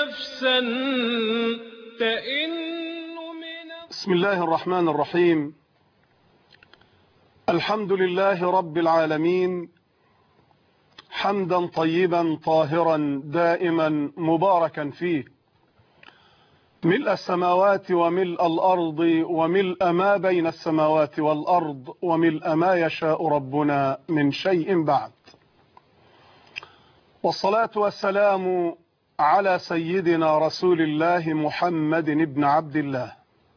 نفسا تئن بسم الله الرحمن الرحيم. الحمد لله رب العالمين، حمدا طيبا طاهرا دائما مباركا فيه، ملء السماوات وملء الأرض وملء ما بين السماوات والأرض وملء ما يشاء ربنا من شيء بعد. والصلاة والسلام على سيدنا رسول الله محمد بن عبد الله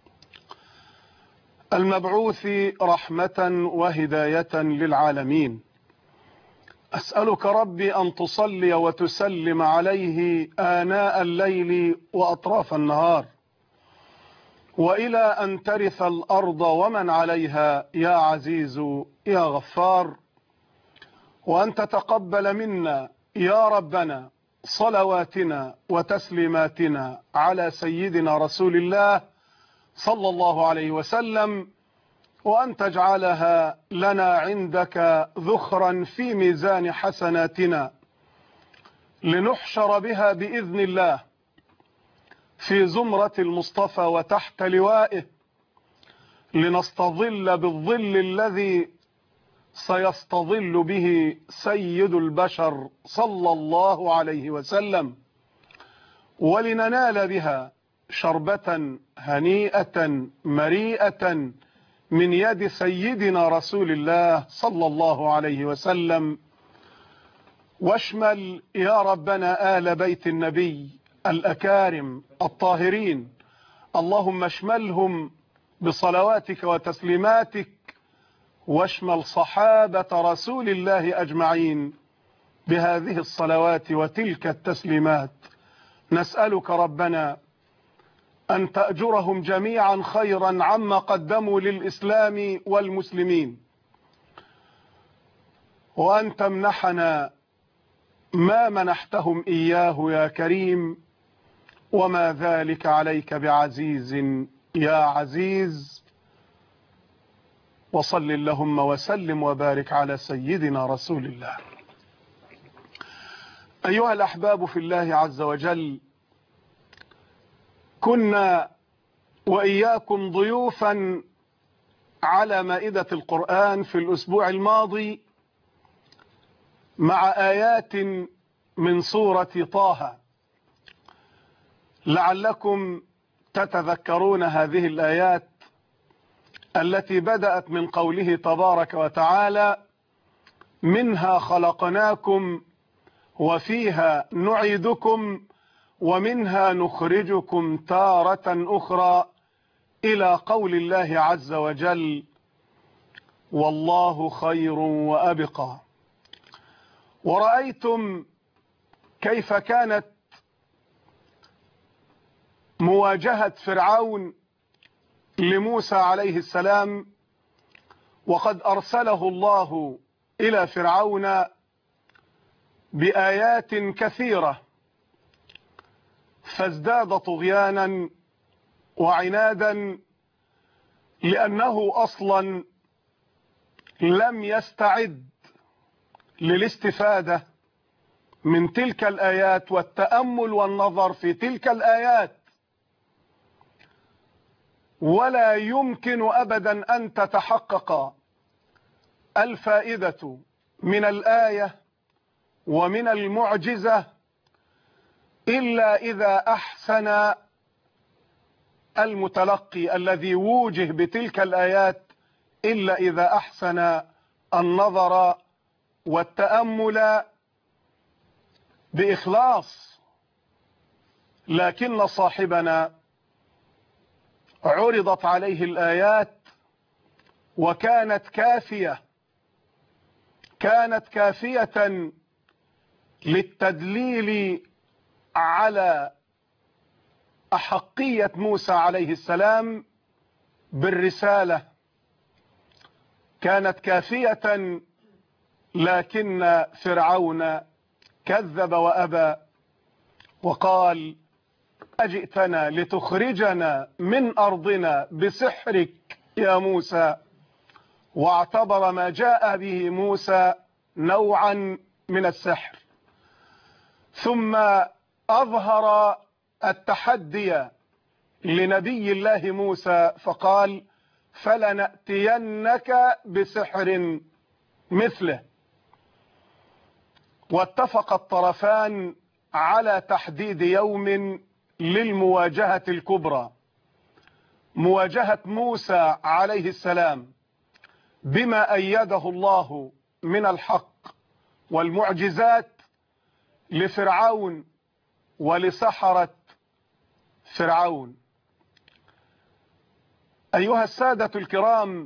المبعوث رحمة وهداية للعالمين. أسألك ربي أن تصلي وتسلم عليه آناء الليل وأطراف النهار، وإلى أن ترث الأرض ومن عليها يا عزيز يا غفار، وأن تتقبل منا يا ربنا صلواتنا وتسليماتنا على سيدنا رسول الله صلى الله عليه وسلم، وأن تجعلها لنا عندك ذخرا في ميزان حسناتنا، لنحشر بها بإذن الله في زمرة المصطفى وتحت لوائه، لنستظل بالظل الذي سيستظل به سيد البشر صلى الله عليه وسلم، ولننال بها شربة هنيئة مريئة من يد سيدنا رسول الله صلى الله عليه وسلم. واشمل يا ربنا آل بيت النبي الأكارم الطاهرين، اللهم اشملهم بصلواتك وتسليماتك، واشمل صحابة رسول الله أجمعين بهذه الصلوات وتلك التسليمات. نسألك ربنا أن تأجرهم جميعا خيرا عما قدموا للإسلام والمسلمين، وأن تمنحنا ما منحتهم إياه يا كريم، وما ذلك عليك بعزيز يا عزيز. وصل اللهم وسلم وبارك على سيدنا رسول الله. أيها الأحباب في الله عز وجل، كنا وإياكم ضيوفا على مائدة القرآن في الأسبوع الماضي مع آيات من سورة طه، لعلكم تتذكرون هذه الآيات التي بدأت من قوله تبارك وتعالى: منها خلقناكم وفيها نعيدكم ومنها نخرجكم تارة أخرى، إلى قول الله عز وجل: والله خير وأبقى. ورأيتم كيف كانت مواجهة فرعون لموسى عليه السلام، وقد أرسله الله إلى فرعون بآيات كثيرة، فازداد طغيانا وعنادا، لأنه أصلا لم يستعد للاستفادة من تلك الآيات والتأمل والنظر في تلك الآيات. ولا يمكن أبدا أن تتحقق الفائدة من الآية ومن المعجزة إلا إذا أحسن المتلقي الذي ووجه بتلك الآيات، إلا إذا أحسن النظر والتأمل بإخلاص. لكن صاحبنا عرضت عليه الآيات وكانت كافية للتدليل على أحقية موسى عليه السلام بالرسالة، كانت كافية، لكن فرعون كذب وأبى وقال: أجئتنا لتخرجنا من أرضنا بسحرك يا موسى. واعتبر ما جاء به موسى نوعا من السحر، ثم أظهر التحدي لنبي الله موسى فقال فلنأتينك بسحر مثله. واتفق الطرفان على تحديد يوم للمواجهة الكبرى، مواجهة موسى عليه السلام بما أيده الله من الحق والمعجزات لفرعون ولسحرة فرعون. أيها السادة الكرام،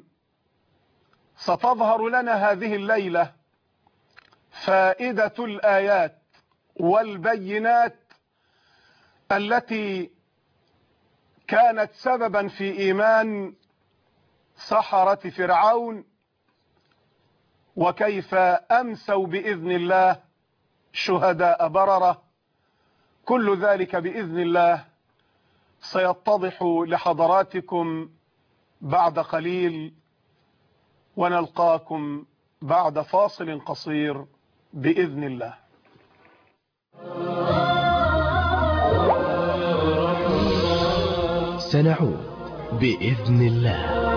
ستظهر لنا هذه الليلة فائدة الآيات والبينات التي كانت سببا في إيمان سحرة فرعون، وكيف أمسوا بإذن الله شهداء بررة. كل ذلك بإذن الله سيتضح لحضراتكم بعد قليل، ونلقاكم بعد فاصل قصير بإذن الله. سنعود بإذن الله.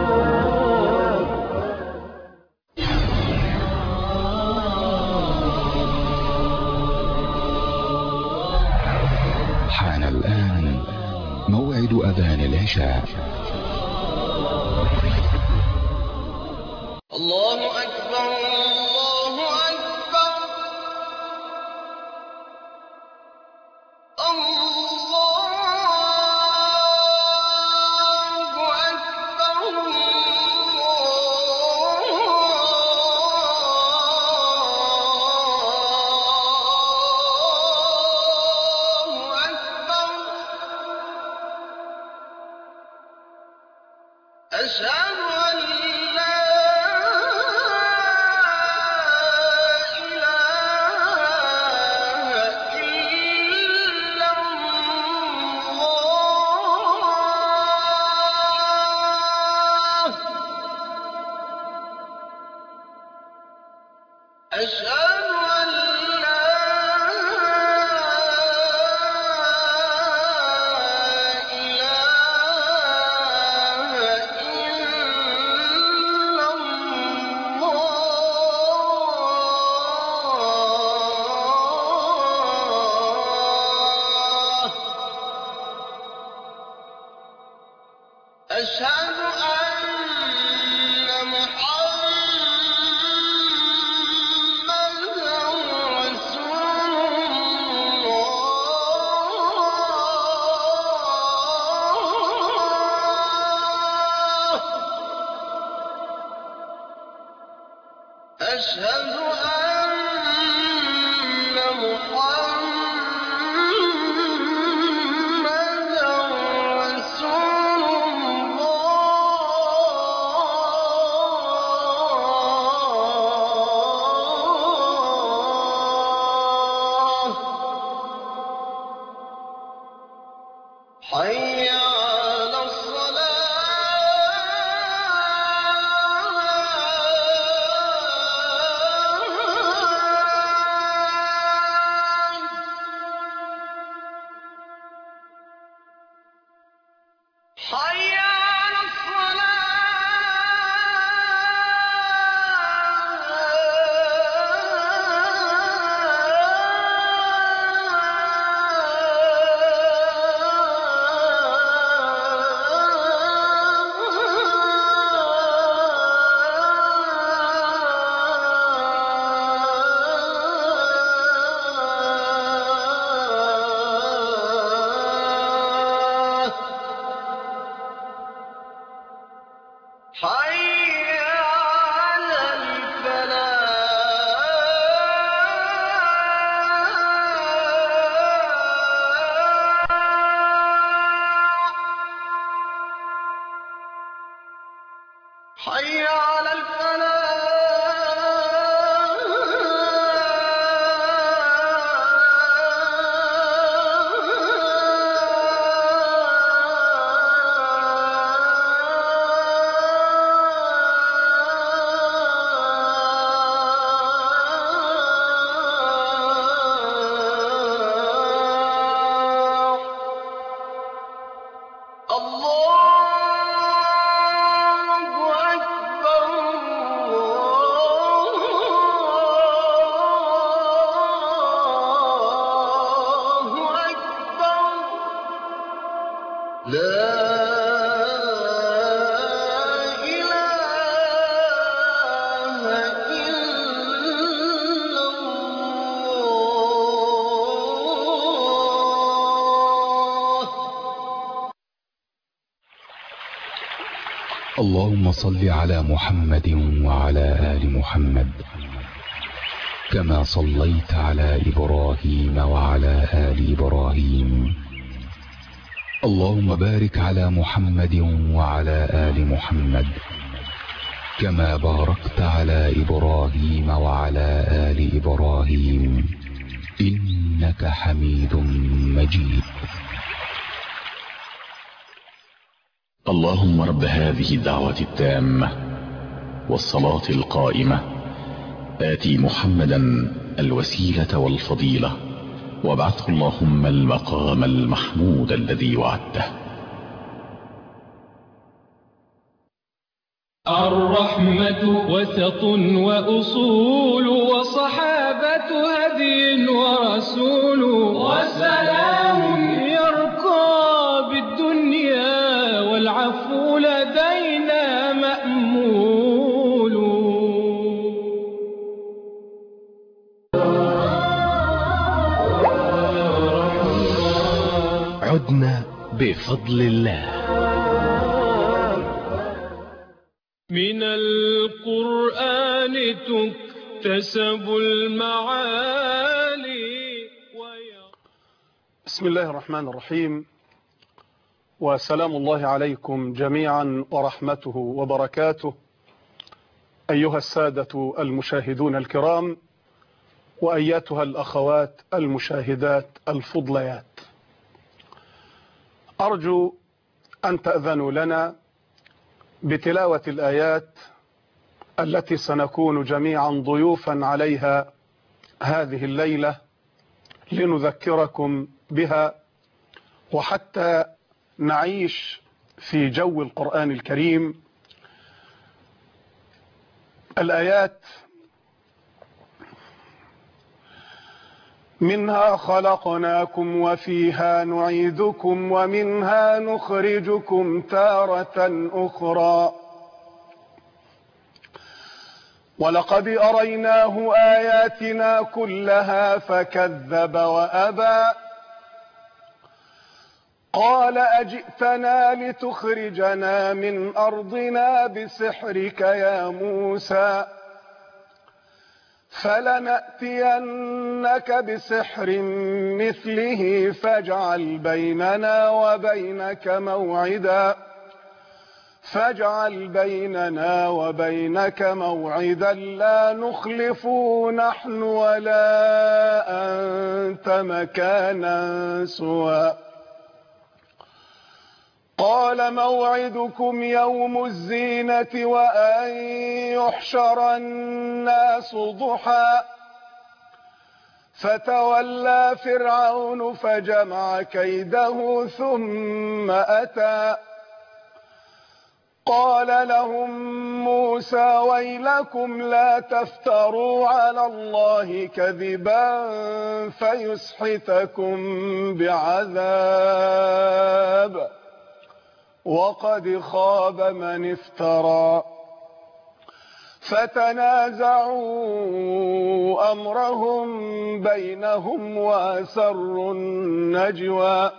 حان الآن موعد أذان العشاء. الله أكبر الله أكبر الله أكبر الله أكبر. أشهد أن لا أشهد أن لا إله إلا الله. أشهد أن محمدًا رسول الله. أشهد أن محمدًا رسول الله. حي على حي على الصلاة. لا إله إلا الله. اللهم صل على محمد وعلى آل محمد كما صليت على إبراهيم وعلى آل إبراهيم. اللهم بارك على محمد وعلى آل محمد كما باركت على إبراهيم وعلى آل إبراهيم إنك حميد مجيد. اللهم رب هذه الدعوة التامة والصلاة القائمة آتي محمدا الوسيلة والفضيلة وابعثه اللهم المقام المحمود الذي وعدته. الرحمة وسط وأصول وصحابة هدي ورسول وسلام يرقى بالدنيا والعفو لدينا مأمول. عدنا بفضل الله. من القرآن تكتسب المعالي. بسم الله الرحمن الرحيم، وسلام الله عليكم جميعا ورحمته وبركاته أيها السادة المشاهدون الكرام، وأيتها الأخوات المشاهدات الفضليات. أرجو أن تأذنوا لنا بتلاوة الآيات التي سنكون جميعا ضيوفا عليها هذه الليلة لنذكركم بها، وحتى نعيش في جو القرآن الكريم. الآيات: منها خلقناكم وفيها نعيدكم ومنها نخرجكم تارة أخرى ولقد أريناه آياتنا كلها فكذب وأبى قال أجئتنا لتخرجنا من أرضنا بسحرك يا موسى فلنأتينك بسحر مثله فاجعل بيننا وبينك موعدا لا نخلفه نحن ولا أنت مكانا سوى. قال موعدكم يوم الزينة وأن يحشر الناس ضحى فتولى فرعون فجمع كيده ثم أتى قال لهم موسى ويلكم لا تفتروا على الله كذبا فيسحتكم بعذاب وقد خاب من افترى. فتنازعوا أمرهم بينهم وأسروا النجوى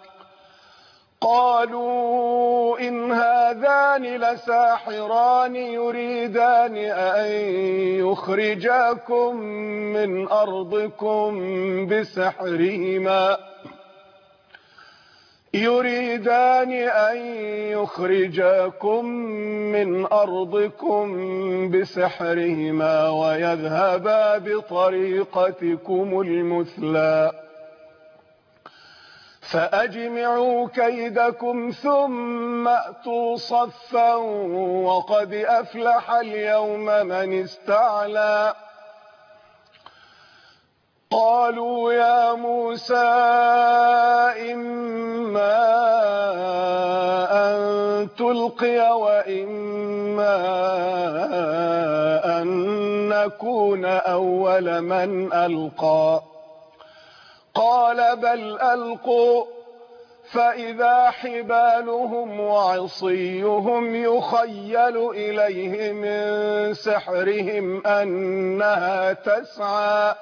قالوا إن هذان لساحران يريدان أن يخرجاكم من أرضكم بسحرهما ويذهبا بطريقتكم المثلى فأجمعوا كيدكم ثم أتوا صفا وقد أفلح اليوم من استعلى. قالوا يا موسى إما أن تلقي وإما أن نكون أول من ألقى قال بل ألقوا فإذا حبالهم وعصيهم يخيل إليه من سحرهم أنها تسعى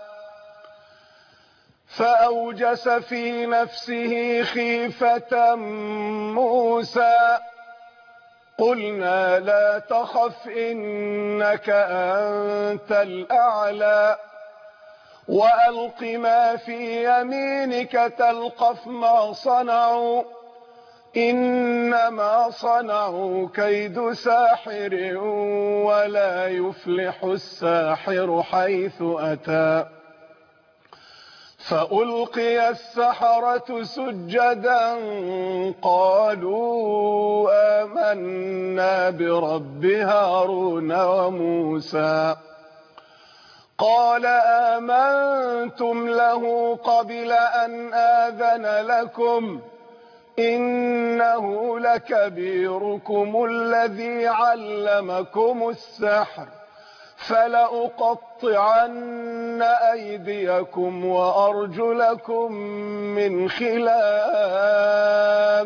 فأوجس في نفسه خيفة موسى قلنا لا تخف إنك أنت الأعلى وألق ما في يمينك تلقف ما صنعوا إنما صنعوا كيد ساحر ولا يفلح الساحر حيث أتى فألقي السحرة سجدا قالوا آمنا برب هارون وموسى قال آمنتم له قبل أن آذن لكم إنه لكبيركم الذي علمكم السحر فلأقطعن أيديكم وأرجلكم من خلاف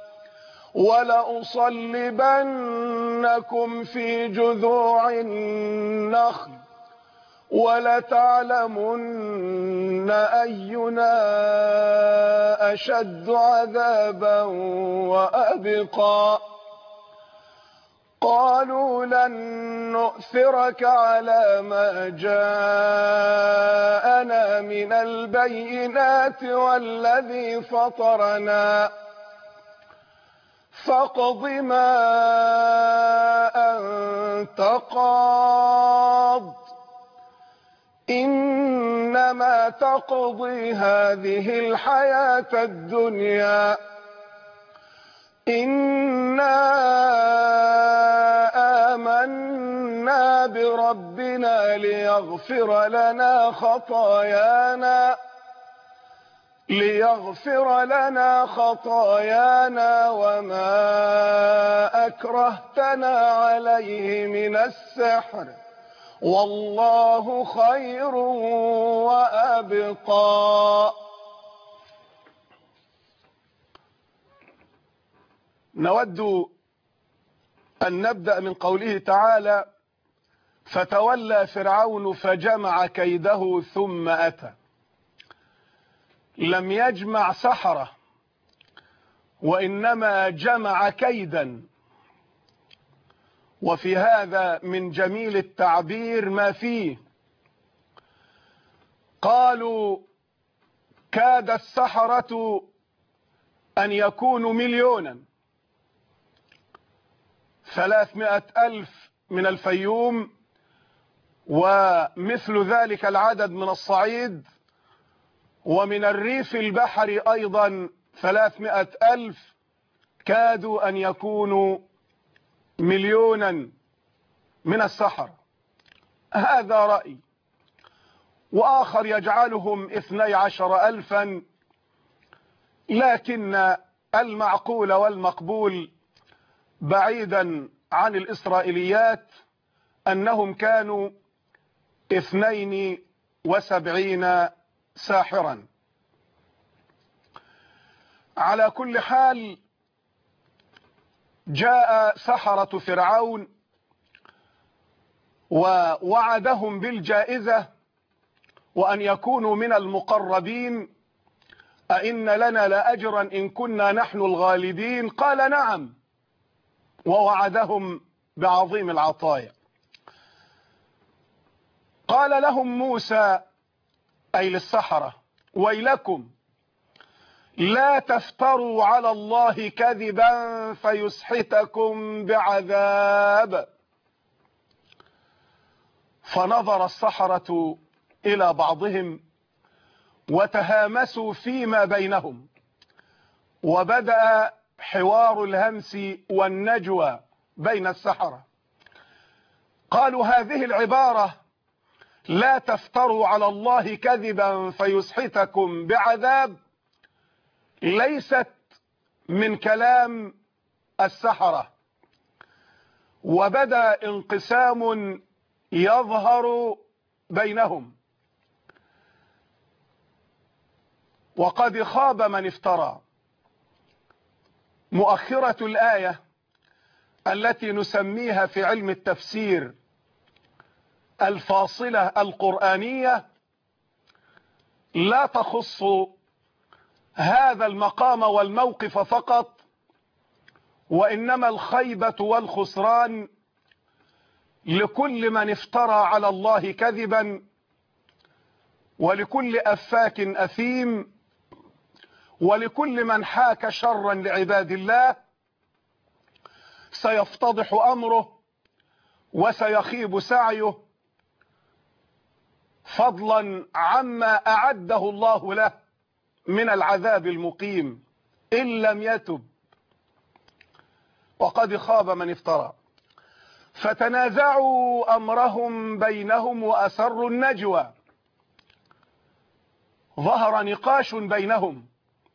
ولأصلبنكم في جذوع النخل ولتعلمن أينا أشد عذابا وأبقى قالوا لن نؤثرك على ما جاءنا من البينات والذي فطرنا فاقض ما أنت قاض إنما تقضي هذه الحياة الدنيا إنا آمنا بربنا ليغفر لنا خطايانا وما أكرهتنا عليه من السحر والله خير وأبقى. نود أن نبدأ من قوله تعالى فتولى فرعون فجمع كيده ثم أتى. لم يجمع سحرة وإنما جمع كيدا، وفي هذا من جميل التعبير ما فيه. قالوا كاد السحرة أن يكونوا 1,300,000 من الفيوم ومثل ذلك العدد من الصعيد، ومن الريف البحري أيضا 300,000 كادوا أن يكونوا 1,000,000 من السحرة. هذا رأي، وآخر يجعلهم 12,000، لكن المعقول والمقبول بعيدا عن الإسرائيليات أنهم كانوا 72 ساحرا. على كل حال جاء سحرة فرعون ووعدهم بالجائزة وأن يكونوا من المقربين. أئن لنا لأجرا إن كنا نحن الغالبين؟ قال نعم، ووعدهم بعظيم العطايا. قال لهم موسى أي للسحرة ويلكم لا تفتروا على الله كذبا فيسحتكم بعذاب. فنظر السحرة إلى بعضهم وتهامسوا فيما بينهم، وبدأ حوار الهمس والنجوى بين السحرة. قالوا هذه العبارة لا تفتروا على الله كذبا فيسحتكم بعذاب ليست من كلام السحرة، وبدأ انقسام يظهر بينهم. وقد خاب من افترى مؤخرة الآية التي نسميها في علم التفسير الفاصلة القرآنية لا تخص هذا المقام والموقف فقط، وإنما الخيبة والخسران لكل من افترى على الله كذبا، ولكل أفاك أثيم، ولكل من حاك شرا لعباد الله. سيفتضح أمره وسيخيب سعيه، فضلا عما أعده الله له من العذاب المقيم إن لم يتب، وقد خاب من افترى. فتنازعوا أمرهم بينهم وأسروا النجوى. ظهر نقاش بينهم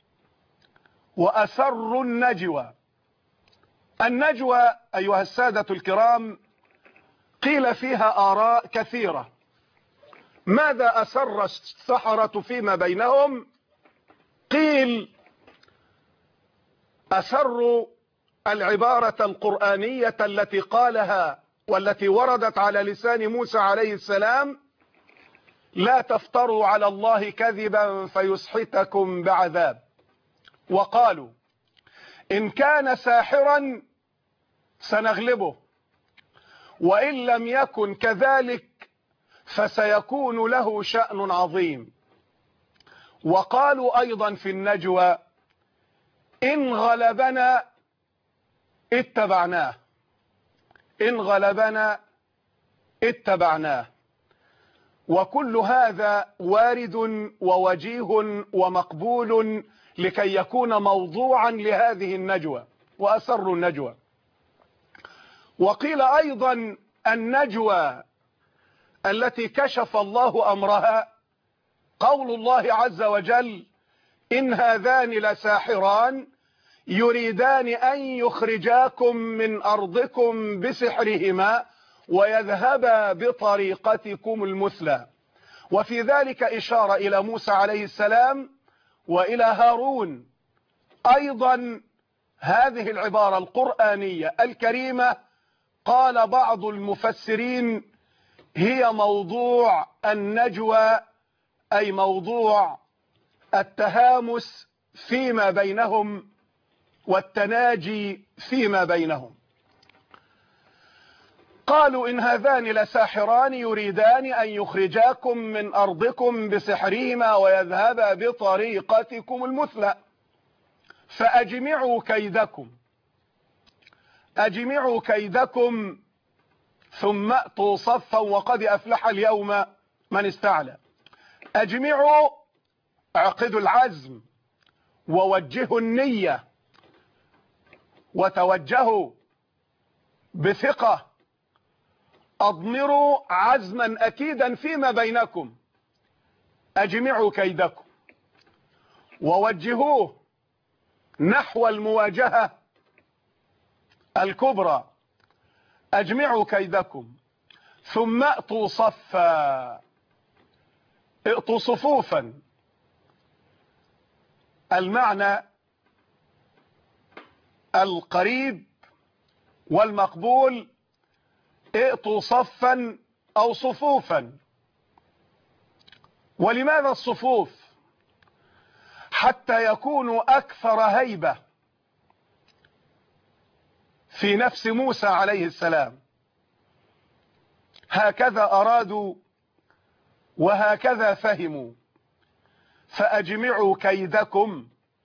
وأسروا النجوى. النجوى أيها السادة الكرام قيل فيها آراء كثيرة. ماذا أسر السحرة فيما بينهم؟ قيل أسروا العبارة القرآنية التي قالها والتي وردت على لسان موسى عليه السلام: لا تفتروا على الله كذبا فيسحتكم بعذاب. وقالوا إن كان ساحرا سنغلبه، وإن لم يكن كذلك فسيكون له شأن عظيم. وقالوا أيضا في النجوى إن غلبنا اتبعناه، إن غلبنا اتبعناه. وكل هذا وارد ووجيه ومقبول لكي يكون موضوعا لهذه النجوى. وأسروا النجوى. وقيل أيضا النجوى التي كشف الله أمرها قول الله عز وجل: إن هذان لساحران يريدان أن يخرجاكم من أرضكم بسحرهما ويذهبا بطريقتكم المثلى. وفي ذلك إشارة إلى موسى عليه السلام وإلى هارون. أيضا هذه العبارة القرآنية الكريمة قال بعض المفسرين هي موضوع النجوى، أي موضوع التهامس فيما بينهم والتناجي فيما بينهم. قالوا إن هذان لساحران يريدان أن يخرجاكم من أرضكم بسحرهما ويذهبا بطريقتكم المثلى فأجمعوا كيدكم، أجمعوا كيدكم ثم أتوا صفا وقد أفلح اليوم من استعلى. أجمعوا، اعقدوا العزم ووجهوا النية وتوجهوا بثقة، أضمروا عزما أكيدا فيما بينكم. أجمعوا كيدكم ووجهوه نحو المواجهة الكبرى. أجمعوا كيدكم ثم أتوا صفا، ائتوا صفوفا. المعنى القريب والمقبول ائتوا صفا أو صفوفا. ولماذا الصفوف؟ حتى يكونوا أكثر هيبة في نفس موسى عليه السلام. هكذا أرادوا وهكذا فهموا. فأجمعوا كيدكم.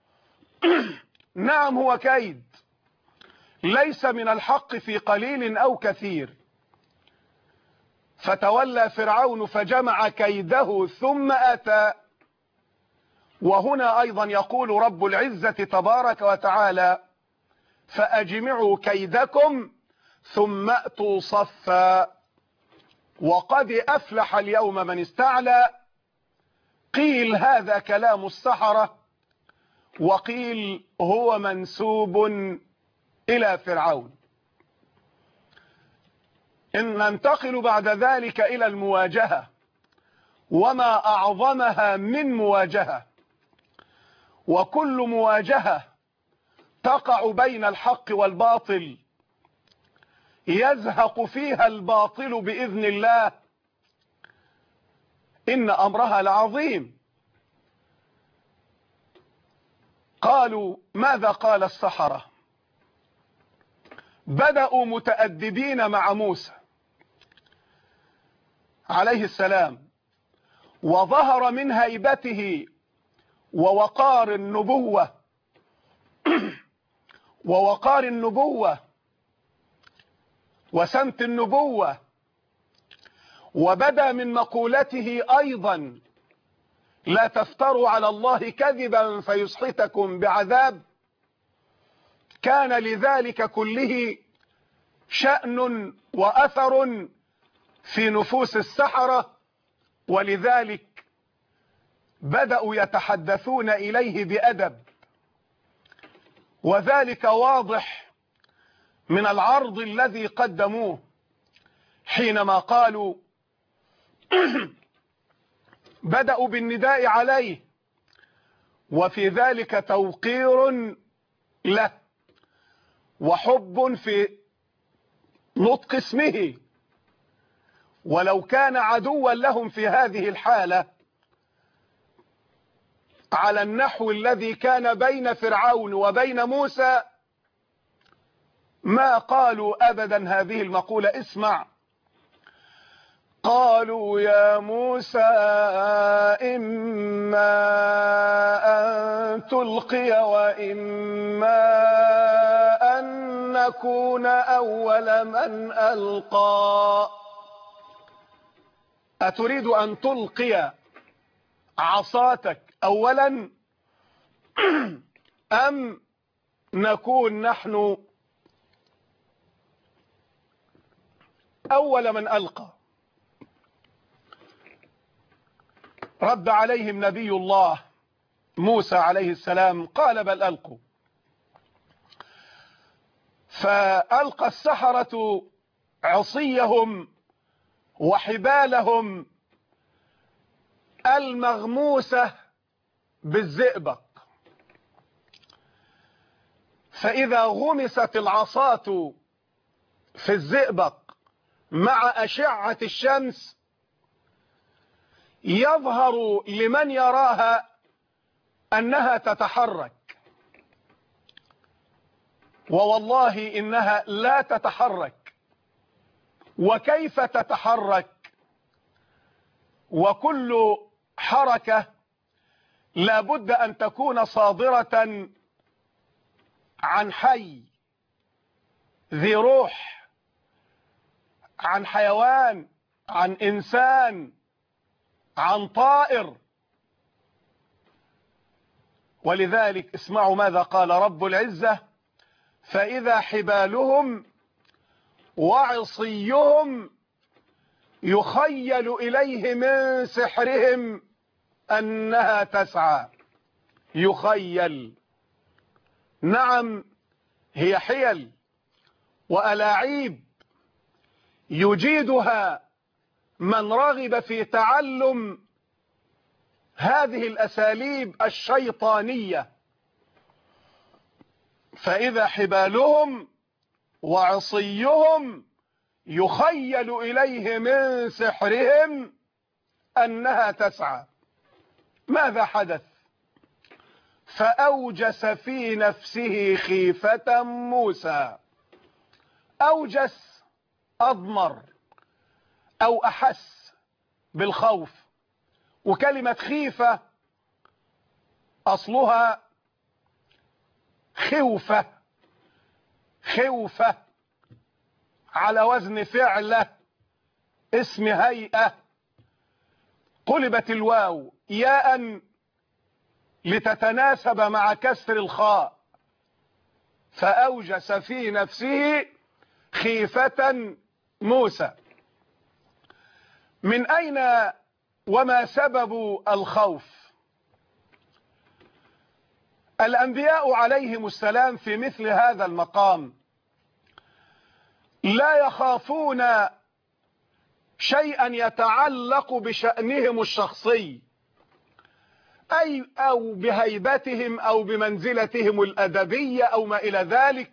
نعم هو كيد، ليس من الحق في قليل أو كثير. فتولى فرعون فجمع كيده ثم أتى. وهنا أيضا يقول رب العزة تبارك وتعالى: فأجمعوا كيدكم ثم أتوا صفا وقد أفلح اليوم من استعلى. قيل هذا كلام السحرة، وقيل هو منسوب إلى فرعون. إن ننتقل بعد ذلك إلى المواجهة، وما أعظمها من مواجهة. وكل مواجهة تقع بين الحق والباطل يزهق فيها الباطل بإذن الله، إن أمرها لعظيم. قالوا ماذا قال السحرة؟ بدأوا متأدبين مع موسى عليه السلام، وظهر من هيبته ووقار النبوة وسمت النبوة، وبدا من مقولته أيضا لا تفتروا على الله كذبا فيسحتكم بعذاب. كان لذلك كله شأن وأثر في نفوس السحرة، ولذلك بدأوا يتحدثون إليه بأدب، وذلك واضح من العرض الذي قدموه حينما قالوا بدأوا بالنداء عليه، وفي ذلك توقير له وحب في نطق اسمه، ولو كان عدوا لهم في هذه الحالة على النحو الذي كان بين فرعون وبين موسى ما قالوا أبدا هذه المقولة. اسمع، قالوا يا موسى إما أن تلقي وإما أن نكون أول من ألقى. أتريد أن تلقي عصاتك أولا أم نكون نحن أول من ألقى؟ رد عليهم نبي الله موسى عليه السلام قال بل ألقوا. فألقى السحرة عصيهم وحبالهم المغموسة بالزئبق، فإذا غمست العصاة في الزئبق مع أشعة الشمس يظهر لمن يراها أنها تتحرك، ووالله إنها لا تتحرك. وكيف تتحرك؟ وكل حركة لابد أن تكون صادرة عن حي ذي روح، عن حيوان، عن إنسان، عن طائر. ولذلك اسمعوا ماذا قال رب العزة: فإذا حبالهم وعصيهم يخيل إليه من سحرهم أنها تسعى. يخيل، نعم، هي حيل وألاعيب يجيدها من رغب في تعلم هذه الأساليب الشيطانية. فإذا حبالهم وعصيهم يخيل إليه من سحرهم أنها تسعى. ماذا حدث؟ فأوجس في نفسه خيفة موسى. أوجس، أضمر أو أحس بالخوف. وكلمة خيفة أصلها خوفة، خوفة على وزن فعلة اسم هيئة، قلبت الواو ياء لتتناسب مع كسر الخاء. فأوجس في نفسه خيفة موسى. من أين وما سبب الخوف؟ الأنبياء عليهم السلام في مثل هذا المقام لا يخافون شيئا يتعلق بشأنهم الشخصي، أو بهيبتهم أو بمنزلتهم الأدبية أو ما إلى ذلك.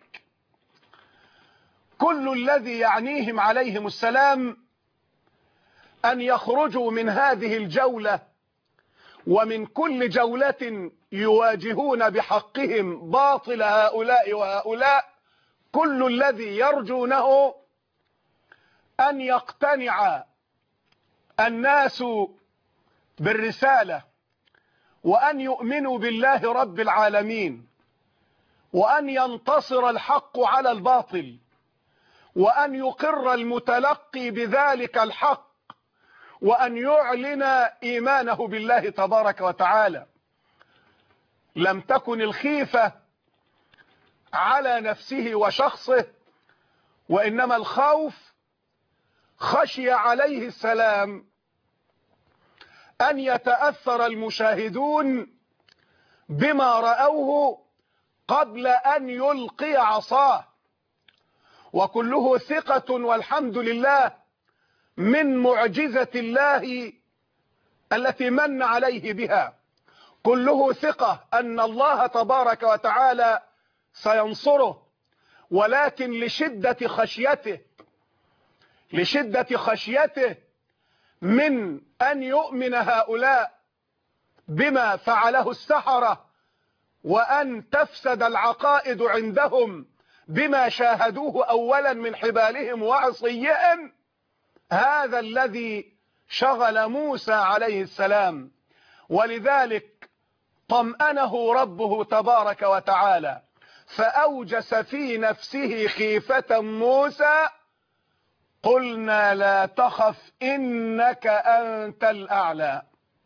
كل الذي يعنيهم عليهم السلام أن يخرجوا من هذه الجولة ومن كل جولة يواجهون بحقهم باطل هؤلاء وهؤلاء. كل الذي يرجونه أن يقتنع الناس بالرسالة، وأن يؤمنوا بالله رب العالمين، وأن ينتصر الحق على الباطل، وأن يقر المتلقي بذلك الحق، وأن يعلن إيمانه بالله تبارك وتعالى. لم تكن الخيفة على نفسه وشخصه، وإنما الخوف خشي عليه السلام أن يتأثر المشاهدون بما رأوه قبل أن يلقي عصاه، وكله ثقة والحمد لله من معجزة الله التي من عليه بها. كله ثقة أن الله تبارك وتعالى سينصره، ولكن لشدة خشيته من أن يؤمن هؤلاء بما فعله السحرة، وأن تفسد العقائد عندهم بما شاهدوه أولا من حبالهم وعصيهم. هذا الذي شغل موسى عليه السلام، ولذلك طمأنه ربه تبارك وتعالى، فأوجس في نفسه خيفة موسى. قلنا لا تخف إنك أنت الأعلى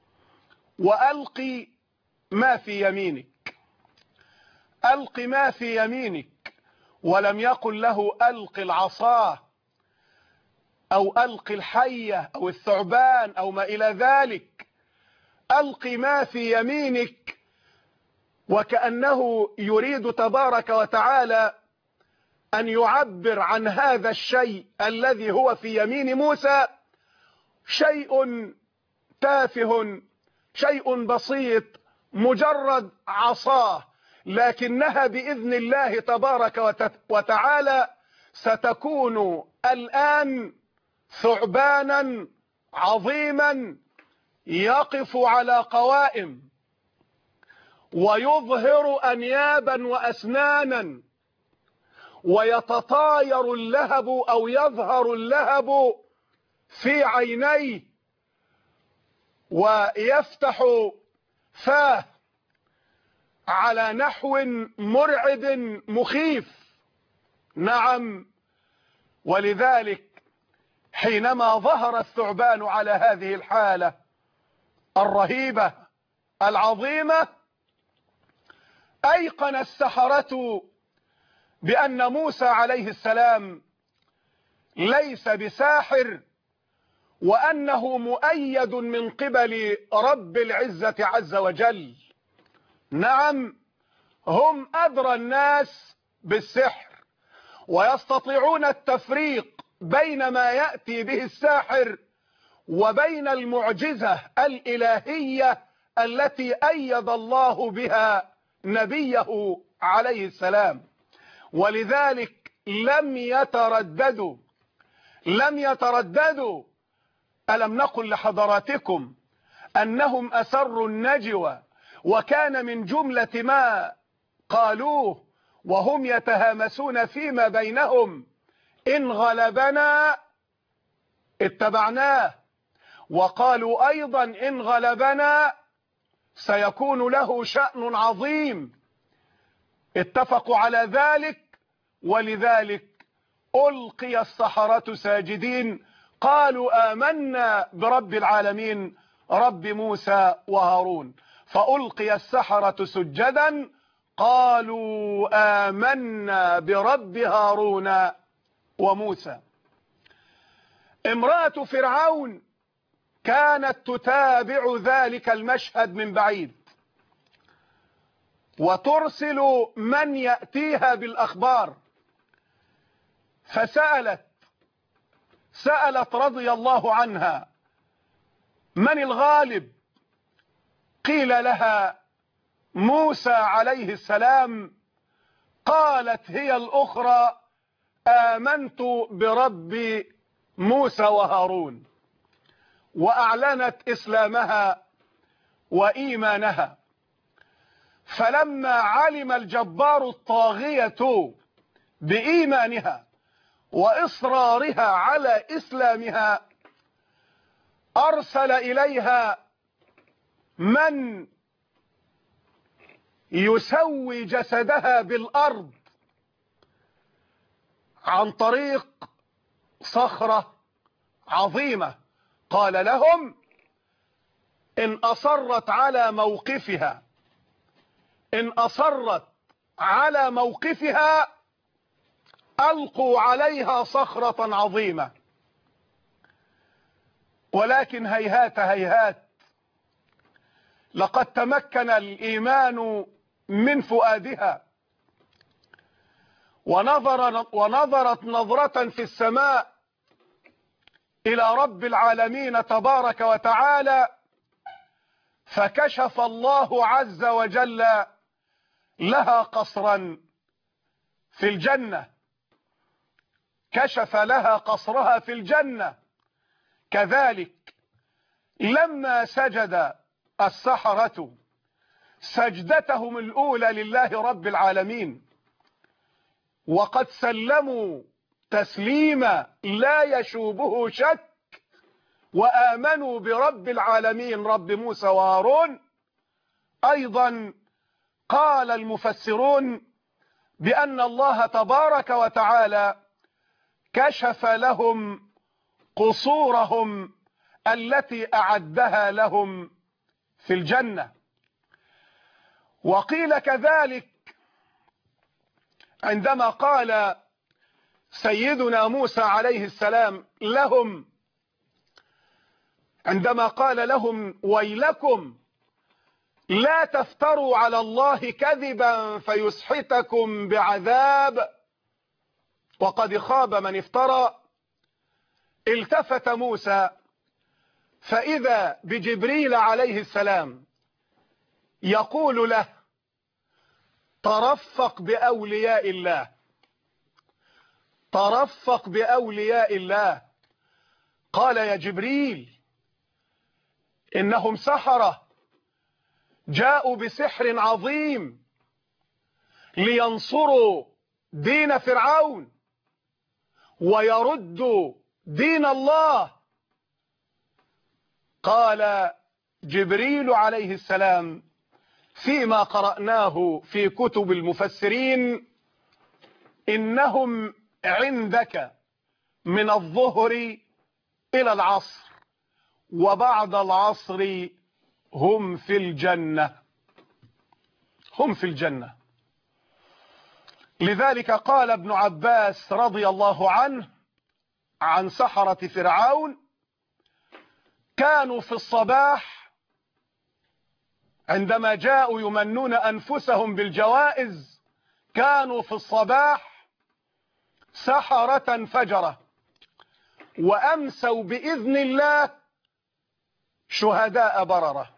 وألق ما في يمينك. ألق ما في يمينك، ولم يقل له ألق العصا أو ألق الحية أو الثعبان أو ما إلى ذلك. ألق ما في يمينك، وكأنه يريد تبارك وتعالى أن يعبر عن هذا الشيء الذي هو في يمين موسى شيء تافه، شيء بسيط، مجرد عصاه، لكنها بإذن الله تبارك وتعالى ستكون الآن ثعبانا عظيما يقف على قوائم ويظهر أنيابا وأسنانا، ويتطاير اللهب أو يظهر اللهب في عينيه، ويفتح فاه على نحو مرعب مخيف. نعم، ولذلك حينما ظهر الثعبان على هذه الحالة الرهيبة العظيمة، أيقن السحرة بأن موسى عليه السلام ليس بساحر، وأنه مؤيد من قبل رب العزة عز وجل. نعم، هم أدرى الناس بالسحر، ويستطيعون التفريق بين ما يأتي به الساحر وبين المعجزة الإلهية التي أيد الله بها نبيه عليه السلام. ولذلك لم يترددوا. ألم نقل لحضراتكم أنهم أسروا النجوى، وكان من جملة ما قالوه وهم يتهامسون فيما بينهم: إن غلبنا اتبعناه، وقالوا أيضا إن غلبنا سيكون له شأن عظيم. اتفقوا على ذلك، ولذلك ألقي السحرة ساجدين، قالوا آمنا برب العالمين رب موسى وهارون. فألقي السحرة سجدا، قالوا آمنا برب هارون وموسى. امرأة فرعون كانت تتابع ذلك المشهد من بعيد، وترسل من يأتيها بالأخبار، فسألت رضي الله عنها: من الغالب؟ قيل لها موسى عليه السلام، قالت هي الأخرى آمنت برب موسى وهارون، وأعلنت إسلامها وإيمانها. فلما علم الجبار الطاغية بإيمانها وإصرارها على إسلامها، أرسل إليها من يسوي جسدها بالأرض عن طريق صخرة عظيمة. قال لهم إن أصرت على موقفها ألقوا عليها صخرة عظيمة. ولكن هيهات هيهات، لقد تمكن الإيمان من فؤادها، ونظرت نظرة في السماء إلى رب العالمين تبارك وتعالى، فكشف الله عز وجل لها قصرا في الجنة، كشف لها قصرها في الجنة. كذلك لما سجد السحرة سجدتهم الأولى لله رب العالمين، وقد سلموا تسليما لا يشوبه شك، وآمنوا برب العالمين رب موسى وهارون، أيضا قال المفسرون بأن الله تبارك وتعالى كشف لهم قصورهم التي أعدها لهم في الجنة. وقيل كذلك عندما قال سيدنا موسى عليه السلام لهم، عندما قال لهم ويلكم لا تفتروا على الله كذبا فيسحتكم بعذاب وقد خاب من افترى، التفت موسى فإذا بجبريل عليه السلام يقول له ترفق بأولياء الله، ترفق بأولياء الله. قال يا جبريل إنهم سحرة جاءوا بسحر عظيم لينصروا دين فرعون ويردوا دين الله. قال جبريل عليه السلام فيما قرأناه في كتب المفسرين إنهم عندك من الظهر إلى العصر، وبعد العصر هم في الجنة، هم في الجنة. لذلك قال ابن عباس رضي الله عنه عن سحرة فرعون كانوا في الصباح عندما جاءوا يمنون أنفسهم بالجوائز، كانوا في الصباح سحرة فجرة، وأمسوا بإذن الله شهداء بررة.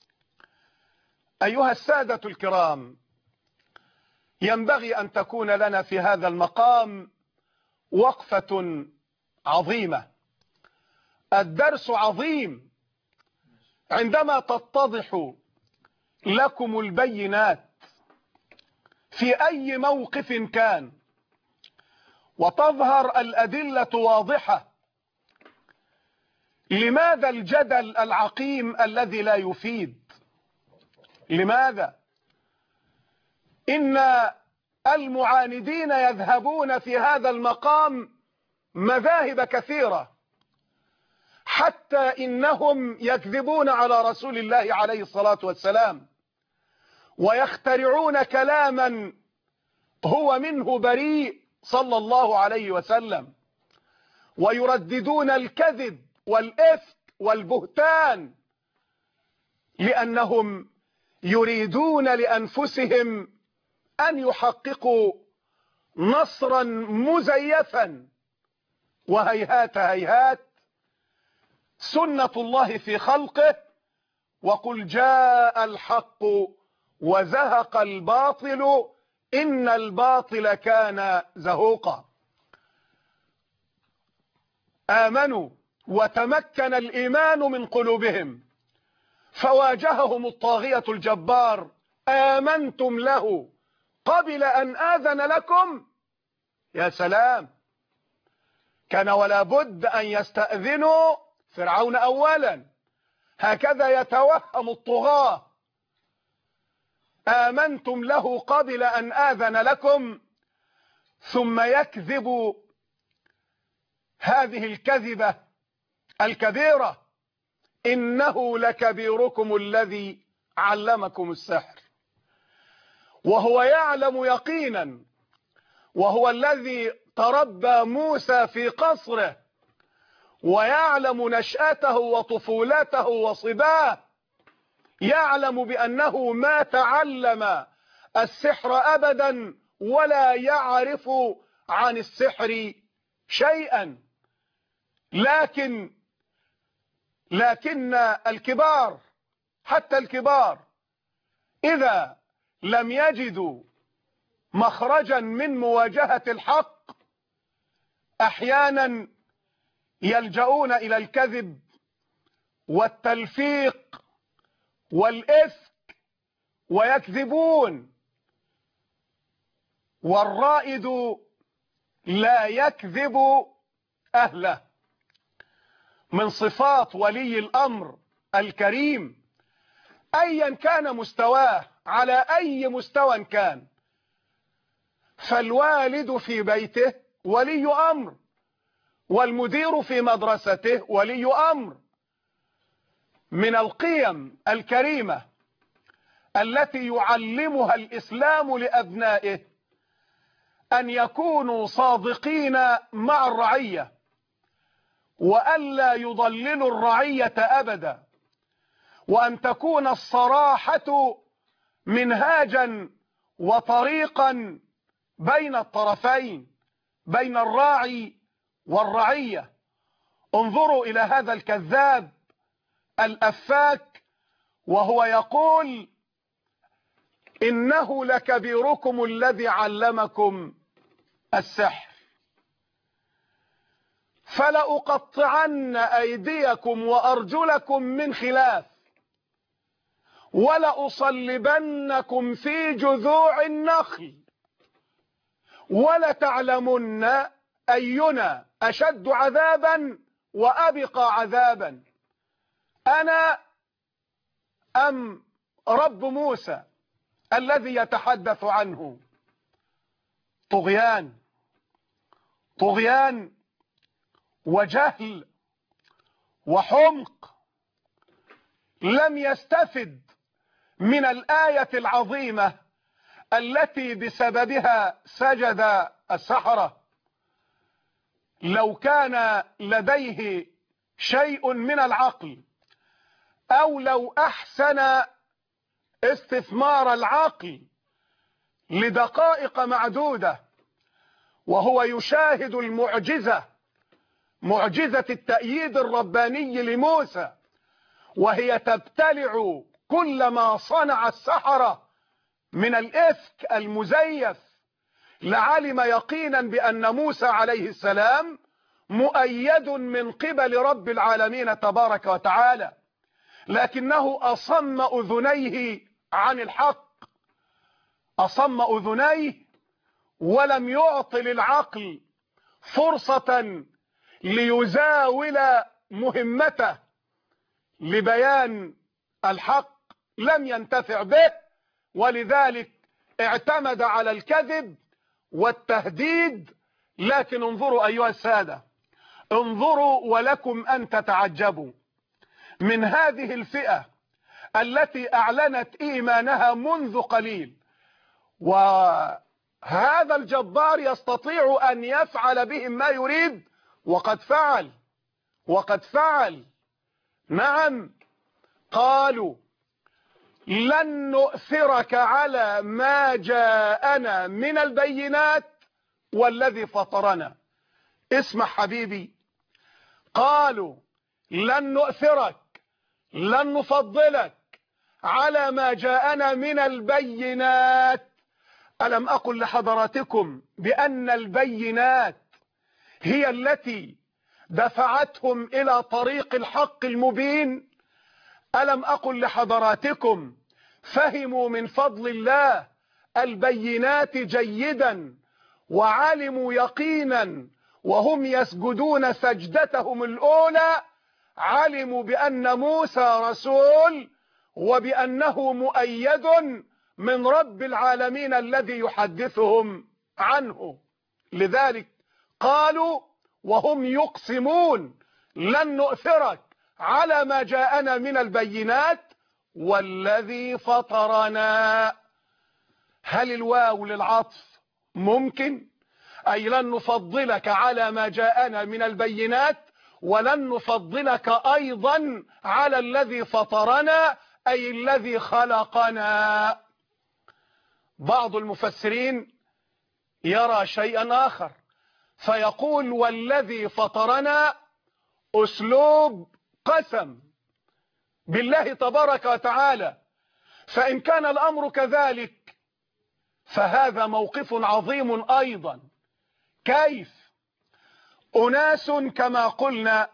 أيها السادة الكرام، ينبغي أن تكون لنا في هذا المقام وقفة عظيمة. الدرس عظيم عندما تتضح لكم البينات في أي موقف كان، وتظهر الأدلة واضحة. لماذا الجدل العقيم الذي لا يفيد؟ لماذا؟ إن المعاندين يذهبون في هذا المقام مذاهب كثيرة، حتى إنهم يكذبون على رسول الله عليه الصلاة والسلام، ويخترعون كلاما هو منه بريء صلى الله عليه وسلم، ويرددون الكذب والإفك والبهتان، لأنهم يريدون لأنفسهم أن يحققوا نصرا مزيفا. وهيهات هيهات، سنة الله في خلقه وقل جاء الحق وزهق الباطل إن الباطل كان زهوقا. آمنوا وتمكن الإيمان من قلوبهم فواجههم الطاغية الجبار: آمنتم له قبل أن آذن لكم. يا سلام، كان ولا بد أن يستأذنوا فرعون أولا، هكذا يتوهم الطغاة. آمنتم له قبل أن آذن لكم، ثم يكذب هذه الكذبة الكبيرة: إنه لكبيركم الذي علمكم السحر. وهو يعلم يقينا، وهو الذي تربى موسى في قصره، ويعلم نشأته وطفولته وصباه، يعلم بأنه ما تعلم السحر أبدا ولا يعرف عن السحر شيئا. لكن الكبار، حتى الكبار، إذا لم يجدوا مخرجا من مواجهة الحق أحيانا يلجؤون إلى الكذب والتلفيق والإفك ويكذبون. والرائد لا يكذب أهله. من صفات ولي الأمر الكريم أيا كان مستواه، على أي مستوى كان، فالوالد في بيته ولي أمر، والمدير في مدرسته ولي أمر. من القيم الكريمة التي يعلمها الإسلام لأبنائه أن يكونوا صادقين مع الرعية، وألا يضللوا الرعية أبدا، وأن تكون الصراحة منهاجا وطريقا بين الطرفين، بين الراعي والرعية. انظروا إلى هذا الكذاب الأفاك وهو يقول: إنه لكبيركم الذي علمكم السحر فلأقطعن أيديكم وأرجلكم من خلاف ولأصلبنكم في جذوع النخل ولتعلمن أينا أشد عذابا وأبقى عذابا أنا أم رب موسى الذي يتحدث عنه. طغيان وجهل وحمق. لم يستفد من الآية العظيمة التي بسببها سجد السحرة. لو كان لديه شيء من العقل، أو لو أحسن استثمار العقل لدقائق معدودة وهو يشاهد المعجزة، معجزة التأييد الرباني لموسى، وهي تبتلع كل ما صنع السحرة من الإفك المزيف، لعلم يقينا بأن موسى عليه السلام مؤيد من قبل رب العالمين تبارك وتعالى، لكنه أصم أذنيه عن الحق، أصم أذنيه ولم يعط للعقل فرصة ليزاول مهمته لبيان الحق، لم ينتفع به، ولذلك اعتمد على الكذب والتهديد. لكن انظروا أيها السادة، انظروا ولكم أن تتعجبوا من هذه الفئة التي أعلنت إيمانها منذ قليل، وهذا الجبار يستطيع أن يفعل بهم ما يريد، وقد فعل. نعم، قالوا: لن نؤثرك على ما جاءنا من البينات والذي فطرنا. اسمع حبيبي، قالوا: لن نؤثرك لن نفضلك على ما جاءنا من البينات. ألم أقل لحضراتكم بأن البينات هي التي دفعتهم إلى طريق الحق المبين؟ ألم أقل لحضراتكم فهموا من فضل الله البينات جيدا، وعلموا يقينا وهم يسجدون سجدتهم الأولى، علموا بأن موسى رسول وبأنه مؤيد من رب العالمين الذي يحدثهم عنه. لذلك قالوا وهم يقسمون لن نؤثرك على ما جاءنا من البينات والذي فطرنا. هل الواو للعطف؟ ممكن، أي لن نفضلك على ما جاءنا من البينات ولن نفضلك أيضا على الذي فطرنا، أي الذي خلقنا. بعض المفسرين يرى شيئا آخر فيقول والذي فطرنا أسلوب قسم بالله تبارك وتعالى، فإن كان الأمر كذلك فهذا موقف عظيم أيضا. كيف؟ أناس كما قلنا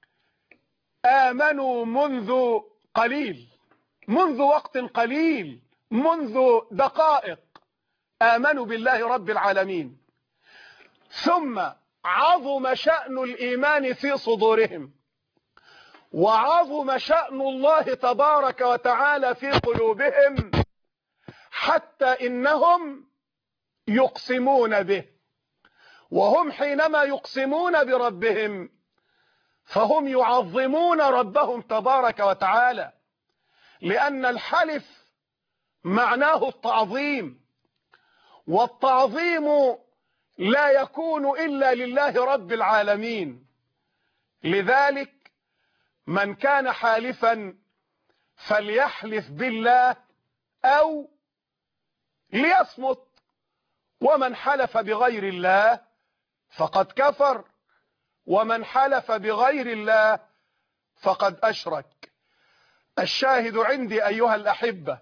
آمنوا منذ قليل، منذ وقت قليل، منذ دقائق آمنوا بالله رب العالمين، ثم عظم شأن الإيمان في صدورهم، وعظم شأن الله تبارك وتعالى في قلوبهم، حتى إنهم يقسمون به. وهم حينما يقسمون بربهم فهم يعظمون ربهم تبارك وتعالى، لأن الحلف معناه التعظيم، والتعظيم لا يكون إلا لله رب العالمين. لذلك من كان حالفا فليحلف بالله أو ليصمت، ومن حلف بغير الله فقد كفر، ومن حلف بغير الله فقد أشرك. الشاهد عندي أيها الأحبة،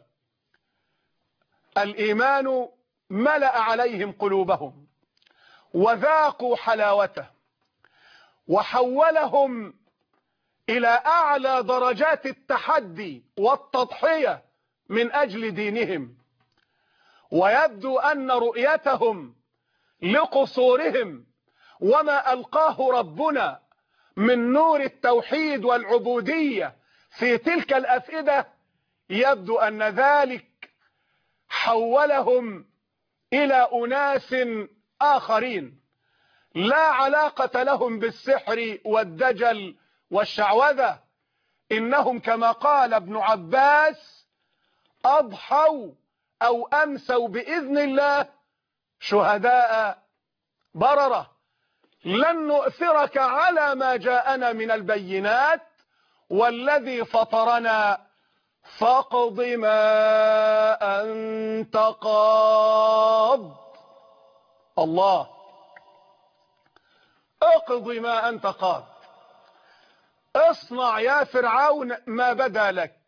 الإيمان ملأ عليهم قلوبهم وذاقوا حلاوته، وحولهم إلى أعلى درجات التحدي والتضحية من أجل دينهم. ويبدو أن رؤيتهم لقصورهم وما ألقاه ربنا من نور التوحيد والعبودية في تلك الأفئدة، يبدو أن ذلك حولهم إلى أناس آخرين لا علاقة لهم بالسحر والدجل والشعوذة. إنهم كما قال ابن عباس أضحوا أو أمسوا بإذن الله شهداء بررة. لن نؤثرك على ما جاءنا من البينات والذي فطرنا فاقض ما أنت قاض. الله، اقض ما أنت قاض، اصنع يا فرعون ما بدا لك.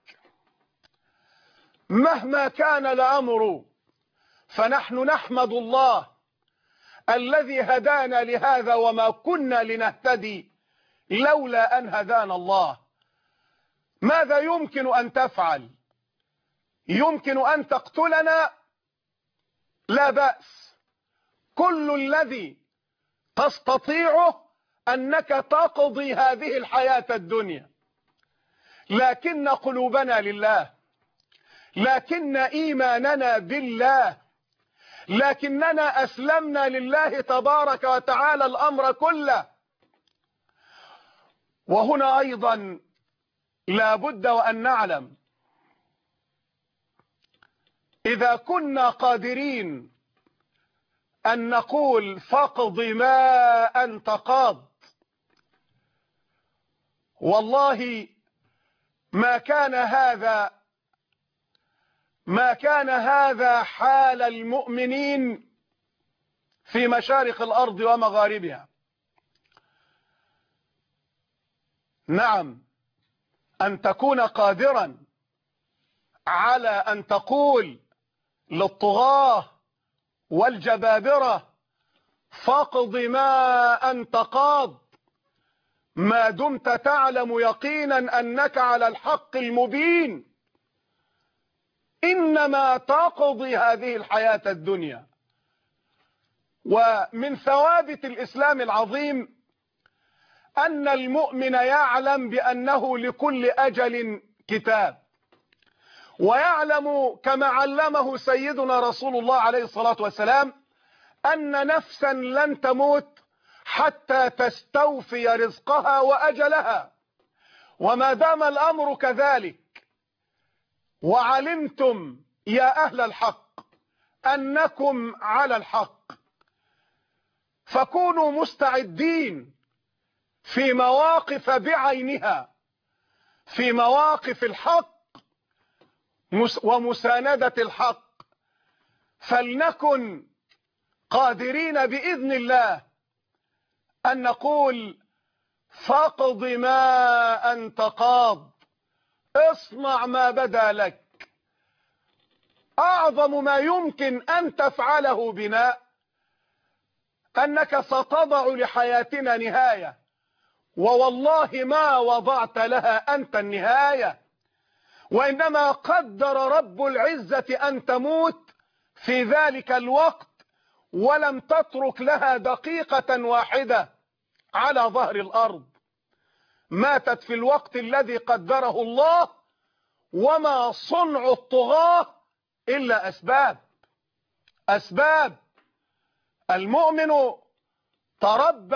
مهما كان الأمر فنحن نحمد الله الذي هدانا لهذا، وما كنا لنهتدي لولا أن هدانا الله. ماذا يمكن أن تفعل؟ يمكن أن تقتلنا؟ لا بأس. كل الذي تستطيعه أنك تقضي هذه الحياة الدنيا، لكن قلوبنا لله، لكن إيماننا بالله، لكننا أسلمنا لله تبارك وتعالى الأمر كله. وهنا أيضا لا بد وأن نعلم إذا كنا قادرين أن نقول فاقض ما أنت قاض، والله ما كان هذا حال المؤمنين في مشارق الأرض ومغاربها. نعم، أن تكون قادرا على أن تقول للطغاة والجبابرة فاقض ما أنت قاض، ما دمت تعلم يقينا أنك على الحق المبين، إنما تقضي هذه الحياة الدنيا. ومن ثوابت الإسلام العظيم أن المؤمن يعلم بأنه لكل أجل كتاب، ويعلم كما علمه سيدنا رسول الله عليه الصلاة والسلام أن نفسا لن تموت حتى تستوفي رزقها وأجلها. وما دام الأمر كذلك وعلمتم يا أهل الحق أنكم على الحق، فكونوا مستعدين في مواقف بعينها، في مواقف الحق ومساندة الحق، فلنكن قادرين بإذن الله أن نقول فاقض ما أنت قاض، اصنع ما بدا لك. أعظم ما يمكن أن تفعله بنا أنك ستضع لحياتنا نهاية، ووالله ما وضعت لها أنت النهاية، وإنما قدر رب العزة أن تموت في ذلك الوقت، ولم تترك لها دقيقة واحدة على ظهر الأرض. ماتت في الوقت الذي قدره الله، وما صنع الطغاة إلا أسباب. المؤمن تربى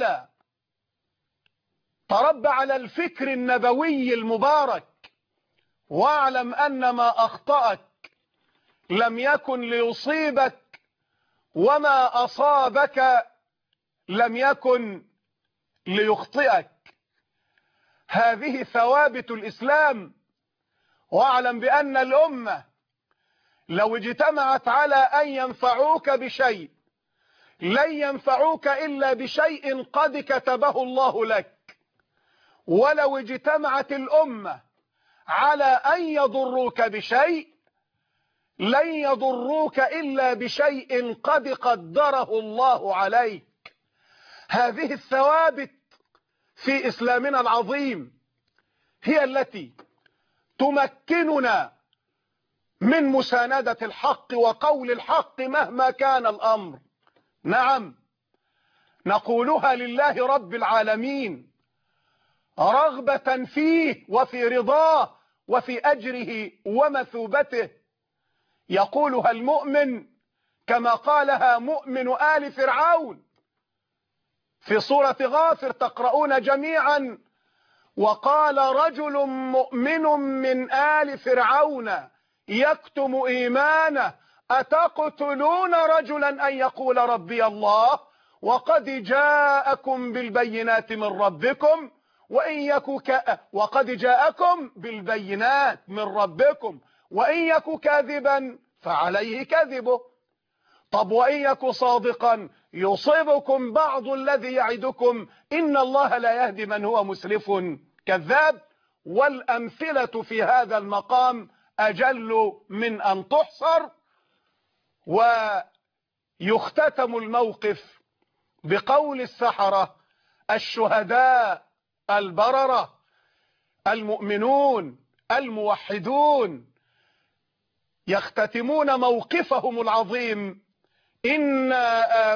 على الفكر النبوي المبارك، واعلم أن ما أخطأك لم يكن ليصيبك، وما أصابك لم يكن ليخطئك. هذه ثوابت الإسلام. واعلم بأن الأمة لو اجتمعت على أن ينفعوك بشيء لن ينفعوك إلا بشيء قد كتبه الله لك، ولو اجتمعت الأمة على أن يضروك بشيء لن يضروك إلا بشيء قد قدره الله عليك. هذه الثوابت في إسلامنا العظيم هي التي تمكننا من مساندة الحق وقول الحق مهما كان الأمر. نعم، نقولها لله رب العالمين رغبة فيه وفي رضاه وفي أجره ومثوبته. يقولها المؤمن كما قالها مؤمن آل فرعون في سورة غافر، تقرؤون جميعا: وقال رجل مؤمن من آل فرعون يكتم إيمانه أتقتلون رجلا أن يقول ربي الله وقد جاءكم بالبينات من ربكم وقد جاءكم بالبينات من ربكم وإن يك كاذبا فعليه كذبه. طب وإن يك صادقا يصيبكم بعض الذي يعدكم إن الله لا يهدي من هو مسرف كذاب. والأمثلة في هذا المقام أجل من أن تحصر. ويختتم الموقف بقول السحرة الشهداء البررة المؤمنون الموحدون، يختتمون موقفهم العظيم: إنا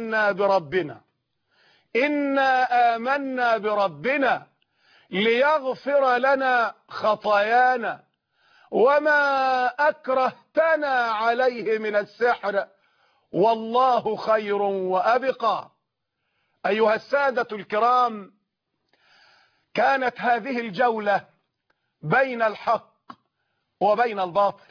آمنا بربنا ليغفر لنا خطايانا وما أكرهتنا عليه من السحر والله خير وأبقى. أيها السادة الكرام، كانت هذه الجولة بين الحق وبين الباطل،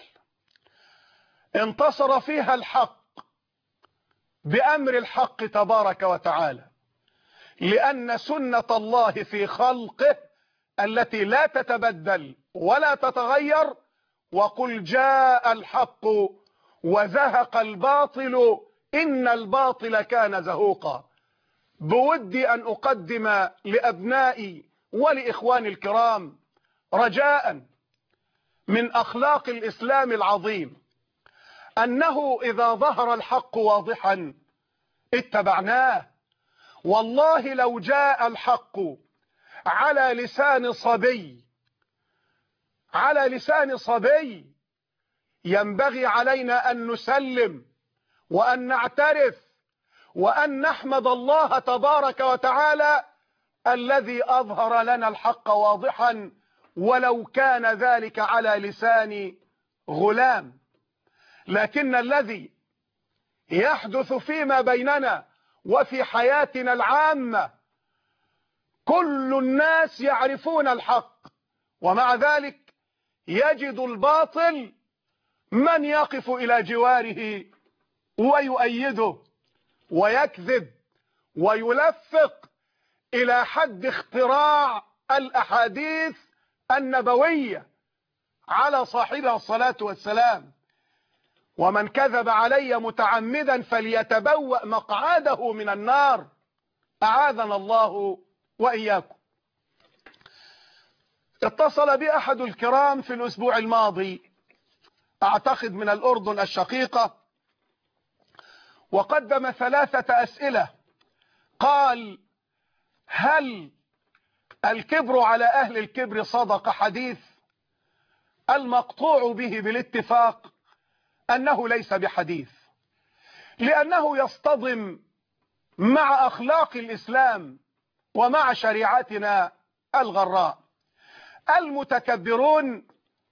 انتصر فيها الحق بأمر الحق تبارك وتعالى، لأن سنة الله في خلقه التي لا تتبدل ولا تتغير: وقل جاء الحق وزهق الباطل إن الباطل كان زهوقا. بودي أن أقدم لأبنائي ولإخواني الكرام رجاء من أخلاق الإسلام العظيم أنه إذا ظهر الحق واضحا اتبعناه. والله لو جاء الحق على لسان صبي ينبغي علينا أن نسلم وأن نعترف وأن نحمد الله تبارك وتعالى الذي أظهر لنا الحق واضحا ولو كان ذلك على لسان غلام. لكن الذي يحدث فيما بيننا وفي حياتنا العامة كل الناس يعرفون الحق، ومع ذلك يجد الباطل من يقف إلى جواره ويؤيده ويكذب ويلفق إلى حد اختراع الأحاديث النبوية على صاحبها الصلاة والسلام. ومن كذب علي متعمدا فليتبوأ مقعده من النار، أعاذنا الله وإياكم. اتصل بي أحد الكرام في الأسبوع الماضي، أعتقد من الأردن الشقيقة، وقدم 3 أسئلة. قال: هل الكبر على أهل الكبر صدق حديث؟ المقطوع به بالاتفاق أنه ليس بحديث، لأنه يصطدم مع أخلاق الإسلام ومع شريعتنا الغراء. المتكبرون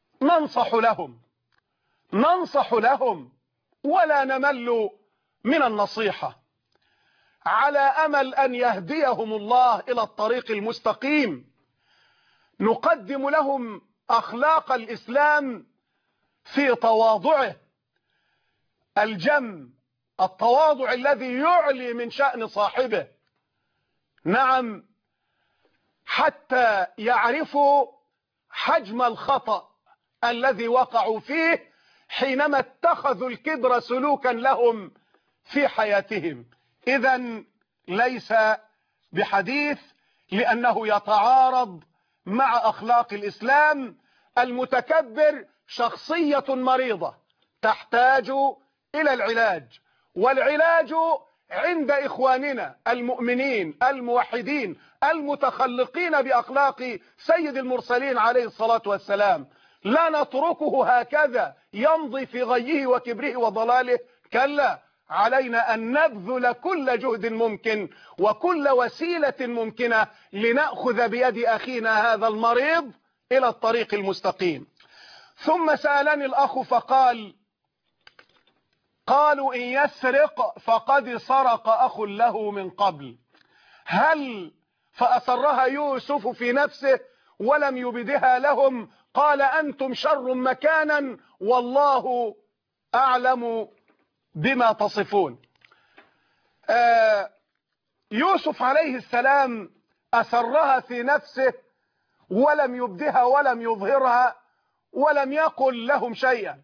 ننصح لهم ولا نمل من النصيحة، على أمل أن يهديهم الله إلى الطريق المستقيم. نقدم لهم أخلاق الإسلام في تواضعه الجم، التواضع الذي يعلي من شأن صاحبه، نعم، حتى يعرفوا حجم الخطأ الذي وقعوا فيه حينما اتخذوا الكبر سلوكا لهم في حياتهم. إذن ليس بحديث، لأنه يتعارض مع أخلاق الإسلام. المتكبر شخصية مريضة تحتاج إلى العلاج، والعلاج عند إخواننا المؤمنين الموحدين المتخلقين بأخلاق سيد المرسلين عليه الصلاة والسلام. لا نتركه هكذا يمضي في غيه وكبره وضلاله، كلا، علينا أن نبذل كل جهد ممكن وكل وسيلة ممكنة لنأخذ بيد أخينا هذا المريض إلى الطريق المستقيم. ثم سألني الأخ فقال: قالوا إن يسرق فقد سرق أخ له من قبل، هل فأسرها يوسف في نفسه ولم يبدها لهم؟ قال: أنتم شر مكانا والله أعلم بما تصفون. يوسف عليه السلام أسرها في نفسه ولم يبدها ولم يظهرها ولم يقل لهم شيئا،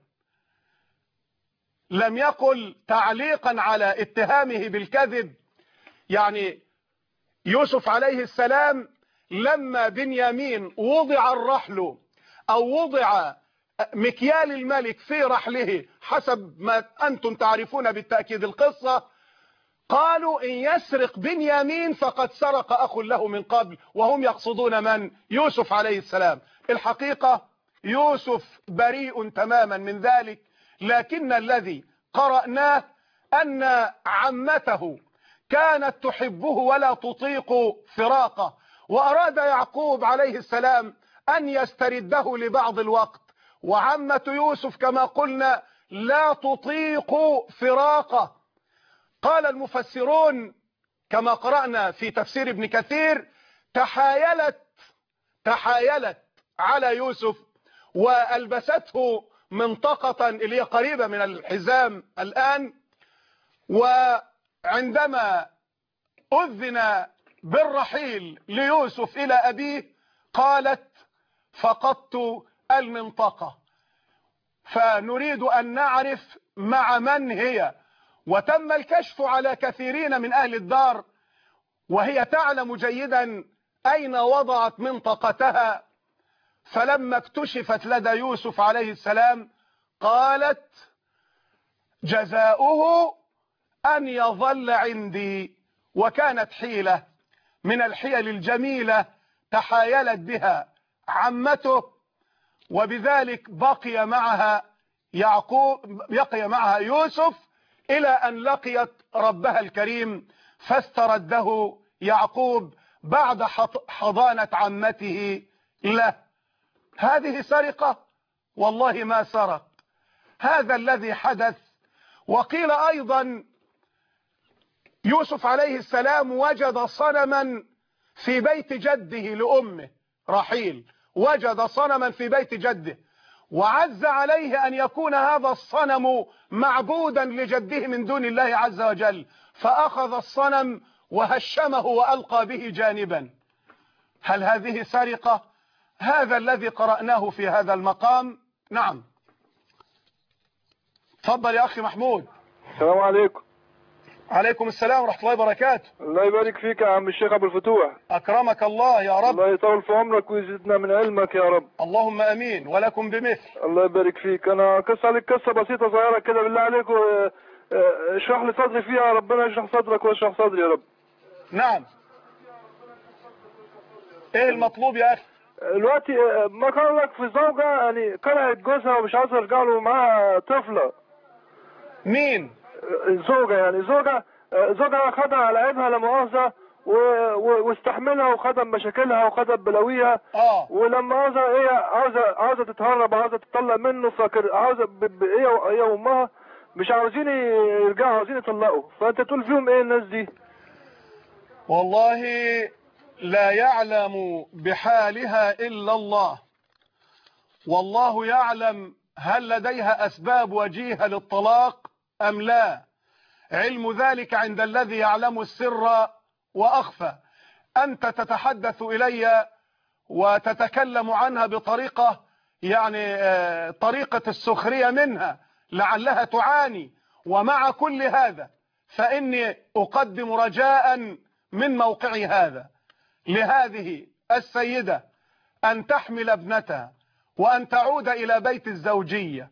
لم يقل تعليقا على اتهامه بالكذب. يعني يوسف عليه السلام لما بنيامين وضع الرحل أو وضع مكيال الملك في رحله حسب ما أنتم تعرفون بالتأكيد القصة، قالوا إن يسرق بنيامين فقد سرق أخ له من قبل، وهم يقصدون من؟ يوسف عليه السلام. الحقيقة يوسف بريء تماما من ذلك، لكن الذي قرأناه أن عمته كانت تحبه ولا تطيق فراقه، وأراد يعقوب عليه السلام أن يسترده لبعض الوقت، وعمة يوسف كما قلنا لا تطيق فراقه. قال المفسرون كما قرأنا في تفسير ابن كثير: تحايلت على يوسف وألبسته منطقة اللي هي قريبة من الحزام الآن، وعندما أذن بالرحيل ليوسف إلى أبيه قالت: فقدت المنطقة. فنريد أن نعرف مع من هي، وتم الكشف على كثيرين من أهل الدار وهي تعلم جيدا أين وضعت منطقتها، فلما اكتشفت لدى يوسف عليه السلام قالت جزاؤه أن يظل عندي. وكانت حيلة من الحيل الجميلة تحايلت بها عمته، وبذلك بقي معها يوسف إلى أن لقيت ربها الكريم فاسترده يعقوب بعد حضانة عمته له. هذه سرقة؟ والله ما سرق، هذا الذي حدث. وقيل أيضا يوسف عليه السلام وجد صنما في بيت جده لأمه رحيل، وجد صنما في بيت جده، وعز عليه أن يكون هذا الصنم معبودا لجده من دون الله عز وجل، فأخذ الصنم وهشمه وألقى به جانبا. هل هذه سرقة؟ هذا الذي قرأناه في هذا المقام. نعم، تفضل يا أخي محمود. السلام عليكم. عليكم السلام ورحمة الله وبركاته. الله يبارك فيك يا عم الشيخ أبو الفتوح. أكرمك الله يا رب. الله يطول في عمرك ويزيدنا من علمك يا رب. اللهم أمين، ولكم بمثل. الله يبارك فيك. أنا قصة عليك قصة بسيطة صغيرة كده بالله عليك، اشرح لي صدري فيها، ربنا يشرح صدرك ويشرح صدري يا رب. نعم، إيه المطلوب يا أخي؟ دلوقتي ما كان لك في زوجة يعني كرهت جوزها ومش عايزة يرجع له معاها طفلة. مين؟ زوجة، يعني زوجها خدها على عيبها لا مؤاخذة واستحملها وخدها بمشاكلها وخدها ببلاويها. ولما عاوزة تتهرب، عاوزة تطلق منه، فاكر عاوزة هي وامها مش عاوزين يرجعوا، عاوزين يطلقوا. فانت تقول فيهم ايه الناس دي؟ والله لا يعلم بحالها إلا الله، والله يعلم هل لديها أسباب وجيهة للطلاق أم لا. علم ذلك عند الذي يعلم السر وأخفى. أنت تتحدث إلي وتتكلم عنها بطريقة يعني طريقة السخرية منها، لعلها تعاني. ومع كل هذا فإني أقدم رجاء من موقعي هذا لهذه السيدة أن تحمل ابنتها وأن تعود إلى بيت الزوجية،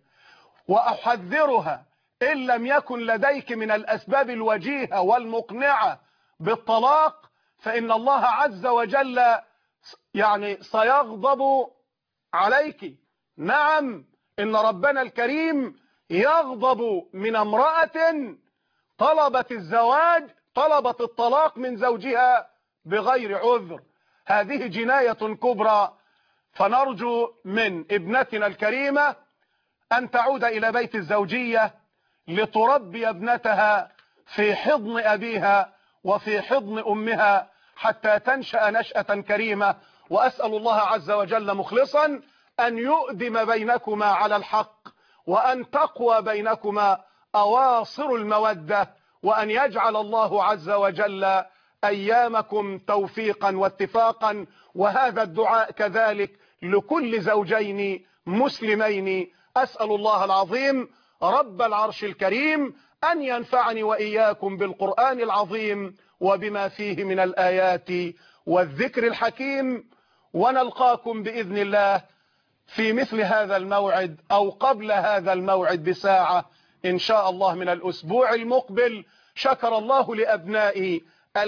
وأحذرها إن لم يكن لديك من الأسباب الوجيهة والمقنعة بالطلاق فإن الله عز وجل يعني سيغضب عليك. نعم، إن ربنا الكريم يغضب من امرأة طلبت الزواج، طلبت الطلاق من زوجها بغير عذر. هذه جناية كبرى. فنرجو من ابنتنا الكريمة أن تعود إلى بيت الزوجية لتربي ابنتها في حضن أبيها وفي حضن أمها حتى تنشأ نشأة كريمة. وأسأل الله عز وجل مخلصا أن يؤدم بينكما على الحق، وأن تقوى بينكما أواصر المودة، وأن يجعل الله عز وجل أيامكم توفيقا واتفاقا. وهذا الدعاء كذلك لكل زوجين مسلمين. أسأل الله العظيم رب العرش الكريم أن ينفعني وإياكم بالقرآن العظيم وبما فيه من الآيات والذكر الحكيم، ونلقاكم بإذن الله في مثل هذا الموعد أو قبل هذا الموعد بساعة إن شاء الله من الأسبوع المقبل. شكر الله لأبنائي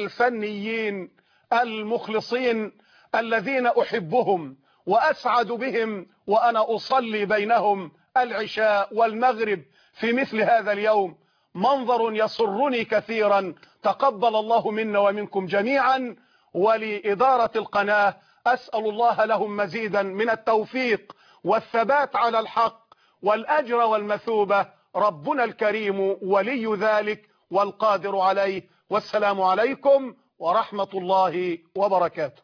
الفنيين المخلصين الذين أحبهم وأسعد بهم وأنا أصلي بينهم العشاء والمغرب في مثل هذا اليوم. منظر يسرني كثيرا. تقبل الله منا ومنكم جميعا. ولإدارة القناة أسأل الله لهم مزيدا من التوفيق والثبات على الحق والأجر والمثوبة. ربنا الكريم ولي ذلك والقادر عليه. والسلام عليكم ورحمة الله وبركاته.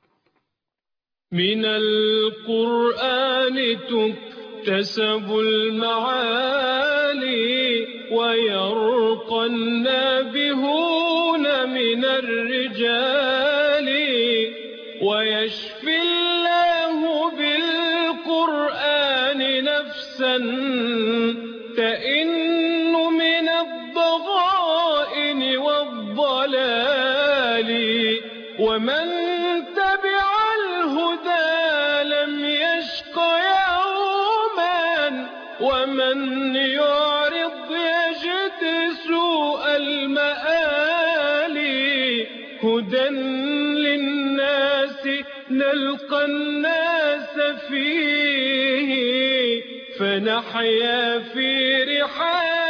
من القرآن تكتسب المعالي ويرقى النابهون من الرجال، ويشفي الله بالقرآن نفسا تئن من الضغائن والضلال، ومن تبع الهدى لم يشفي ومن يعرض يجد سوء المآل. هدى للناس نلقى الناس فيه، فنحيا في رحال